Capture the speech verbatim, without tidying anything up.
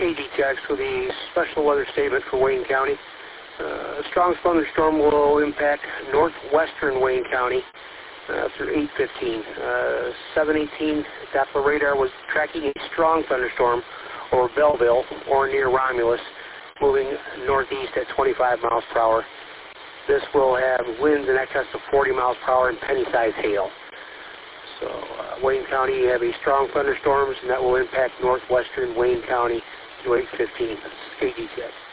K D Tex with a special weather statement for Wayne County. Uh, a strong thunderstorm will impact northwestern Wayne County uh, through eight fifteen. Uh, seven eighteen, Doppler radar was tracking a strong thunderstorm over Belleville or near Romulus, moving northeast at twenty-five miles per hour. This will have winds in excess of forty miles per hour and penny-sized hail. So uh, Wayne County, you have a strong thunderstorms, and that will impact northwestern Wayne County through eight fifteen. K D Tex.